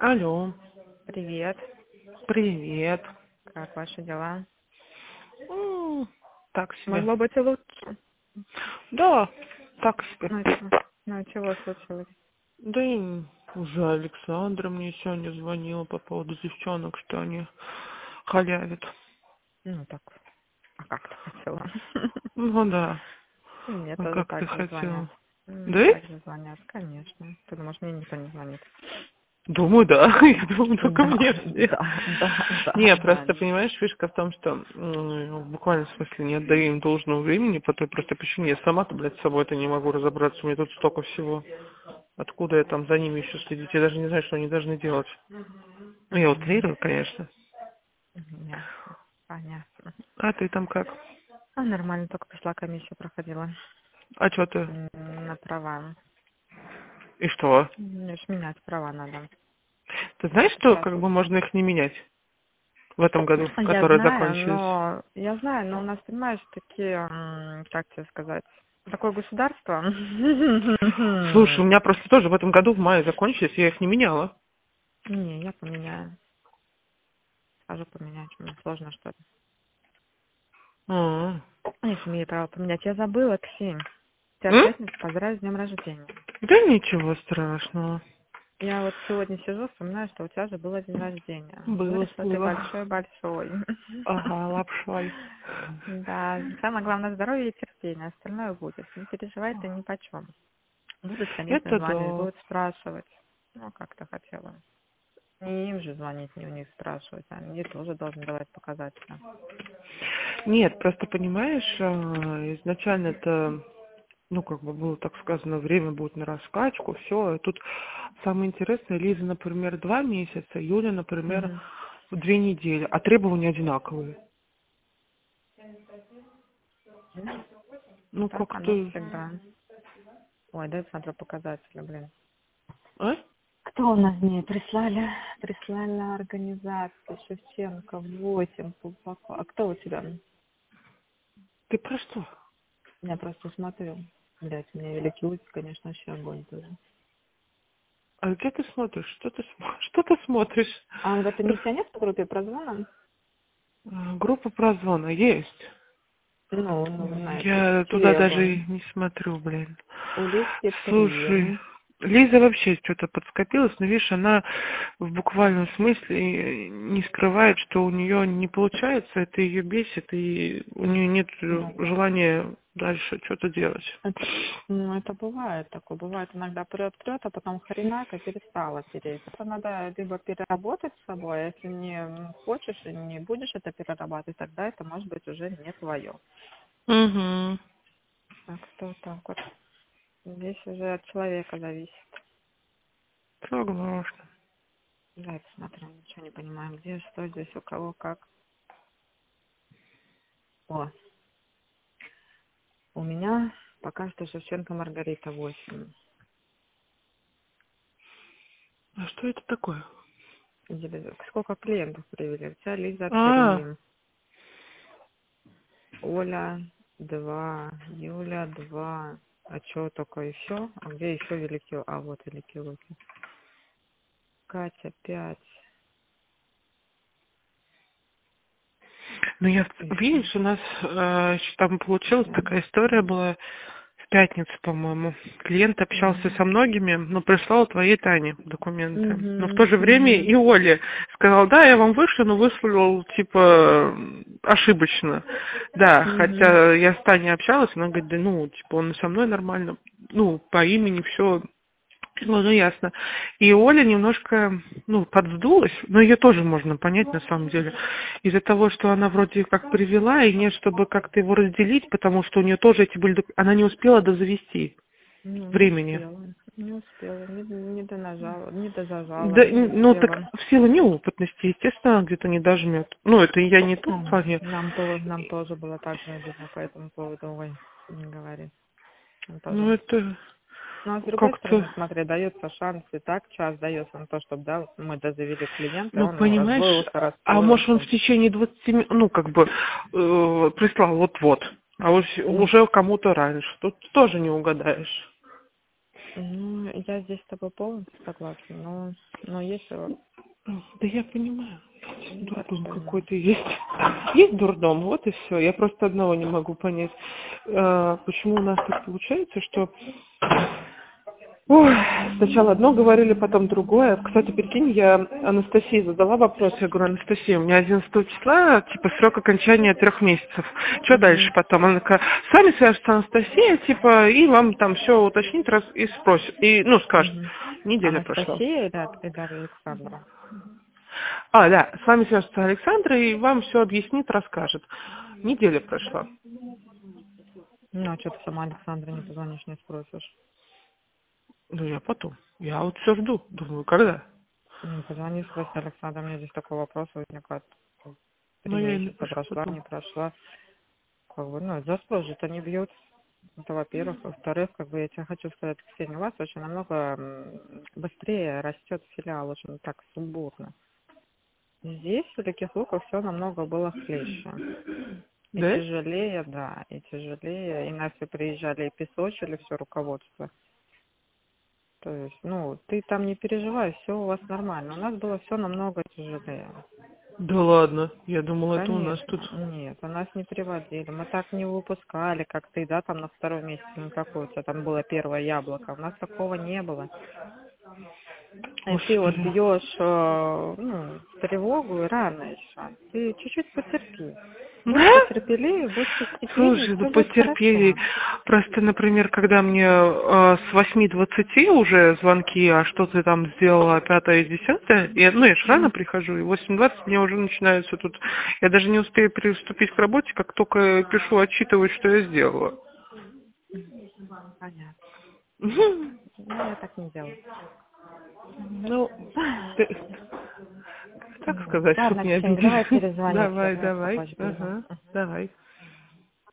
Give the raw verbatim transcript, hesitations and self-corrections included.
Алло, Привет. привет. Как ваши дела? М, Так себе. Могло быть и лучше. Да, так себе. Ну, чё? Ну, чего случилось? Да и уже Александра мне сегодня звонила по поводу девчонок, что они халявят. Ну, так, а как ты хотела? Ну да, И мне а тоже как ты так же звонят. хотела? М, Да? Так же звонят, конечно. Ты думаешь, мне никто не звонит? Думаю, да. Я думаю, только Да, мне все. да, да, да, Не, да. просто, понимаешь, фишка в том, что м, буквально в смысле не отдаю им должного времени по той простой причине. Я сама-то, блядь, с собой-то не могу разобраться. У меня тут столько всего. Откуда я там за ними еще следить? Я даже не знаю, что они должны делать. Ну, я Мгм. утрирую, конечно. Ясно, понятно. А ты там как? А нормально, только пришла, комиссию проходила. А что ты? М, На права. И что? Мне ж менять права надо. Ты знаешь, что Сейчас. как бы можно их не менять в этом году, Я которые знаю, закончились? но я знаю, но у нас, понимаешь, такие, м, как тебе сказать, такое государство. Слушай, у меня просто тоже в этом году в мае закончились, я их не меняла. Не, я поменяю. Скажу поменять, мне сложно что ли. А. Конечно, имею право поменять. Я забыла, Ксень. Тебя в М? пятницу поздравить с днем рождения. Да ничего страшного. Я вот сегодня сижу, вспоминаю, что у тебя же было день рождения. Было, Говорю, что ты было. большой-большой. Ага, лапшой. Да, самое главное здоровье и терпение, остальное будет. Не переживай ты ни почем. Будут, конечно, Это звонить, да. будут спрашивать. Ну, как ты хотела. Не им же звонить, не у них спрашивать. Они тоже должны давать показателя. Нет, просто понимаешь, а, изначально это, ну, как бы было так сказано, время будет на раскачку, все. Тут самое интересное, Лиза, например, два месяца, Юля, например, Угу. в две недели, а требования одинаковые. Ну, Ну, так оно как-то, всегда. Ой, дай посмотрю показатели, блин. а? Кто у нас мне прислали? Прислали организацию Шевченко восемь. Пупако. А кто у тебя? Ты про что? Я просто смотрю. Блять, у меня великий устье, конечно, вообще огонь тоже. А где ты смотришь? Что ты, смо- что ты смотришь? А он в этом Рас- месте нет в группе прозвона? а, Группа прозвона есть. Ну, ну, на эту Я туда даже телегу. и не смотрю, блин. У Лиски Слушай, три. Лиза вообще что-то подскопилась, но видишь, она в буквальном смысле не скрывает, что у нее не получается, это ее бесит, и у нее нет Да. желания дальше что-то делать. Это, ну, это бывает такое. Бывает иногда прет-прет, а потом хренак и перестала переть. Это надо либо переработать с собой, а если не хочешь и не будешь это перерабатывать, тогда это может быть уже не твое. Угу. Так что вот так вот. Здесь уже от человека зависит. Согласна. Давай посмотрим, ничего не понимаем, где, что здесь, у кого, как. О, у меня пока что Шевченко Маргарита восемь. А что это такое? Сколько клиентов привели? У тебя Лиза А, три. Оля два, Юля два. А что только еще? А где еще великий? А вот великий Луки. Катя пять. ну я, И все. видишь, у нас э, там получилась такая история была в пятницу, по-моему. Клиент общался Угу. со многими, но прислал твоей Тане документы. Но в то Угу. же время Угу. и Оле сказал, да, я вам вышлю, но выслал, типа, ошибочно. Да, Угу. хотя я с Таней общалась, она говорит, да ну, типа, он со мной нормально, ну, по имени все. Ну, ну, ясно. И Оля немножко, ну, подвздулась, но ее тоже можно понять на самом деле. Из-за того, что она вроде как привела, и нет, чтобы как-то его разделить, потому что у нее тоже эти были... док- Она не успела дозавести Ну, не времени. успела. Не успела. Не, не донажала, не дозажала, Да, не н- ну, так успела. в силу неопытности, естественно, она где-то не дожмет. Ну, это я не тут в М, плане. Нам тоже, нам тоже было так же обидно по этому поводу. Ой, не говори. Нам Ну, тоже. это Ну, а с другой как-то... стороны, смотри, дается шанс, и так час дается на то, чтобы, да, мы дозавели клиента, и Ну, он его понимаешь, расстроился, а может он расстроился. в течение двадцати минут, ну, как бы, э, прислал вот-вот, а уж- М, уже кому-то раньше. Тут тоже не угадаешь. Ну, я здесь с тобой полностью согласна, но, но есть э, Да я понимаю. так Дурдом что ну, какой-то есть. Есть дурдом, вот и все. Я просто одного не могу понять. Э, Почему у нас так получается, что ой, сначала одно говорили, потом другое. Кстати, прикинь, я Анастасии задала вопрос. Я говорю: Анастасия, у меня одиннадцатого числа, типа, срок окончания трех месяцев. Что дальше Мгм. потом? Она такая: с вами свяжется Анастасия, типа, и вам там все уточнит раз и спросит. И, ну, скажет. Мгм. Неделя прошла. Анастасия или, или Александра? А, да, с вами свяжется Александра и вам все объяснит, расскажет. Неделя прошла. Ну, а что ты сама Александра не позвонишь, не спросишь? Ну, я потом. Я вот все жду. Думаю, когда? Ну, позвони, спроси Александра, у меня здесь такой вопрос возникает. Три Ну, я и месяца напишу прошла, потом. не прошла. Как бы, ну, за спрос же-то не бьют. Это во-первых. Во-вторых, как бы я тебе хочу сказать, Ксения, у вас очень намного м, быстрее растет филиал, очень так сумбурно. Здесь в Великих Луках все намного было хлеще. И Да? тяжелее, да, и тяжелее. И нас все приезжали и песочили все руководство. То есть, ну, ты там не переживай, все у вас нормально. У нас было все намного тяжелее. Да ладно. Я думала, это у нас тут. Конечно, нет, у нас не переводили. Мы так не выпускали, как ты, да, там на второй месяц, ну какое у тебя там было первое яблоко. У нас такого не было. И ты вот Господи. бьешь э, ну, в тревогу, и рано еще. Ты чуть-чуть потерпи. Будь Да? потерпеливее, будь постепеннее, Слушай, ну все будет потерпели. хорошо. Просто, например, когда мне э, с восьми двадцати уже звонки, а что ты там сделала, пятое и десятое, я, ну я ж рано прихожу, и в восемь двадцать мне уже начинаются тут, я даже не успею приступить к работе, как только пишу отчитывать, что я сделала. Понятно. Мгм. Ну, я так не делаю. Ну, ты- как Вот. сказать, чтоб Ладно, не Ксения, давай обидели? перезвони Давай, тебе давай, попозже. ага, давай.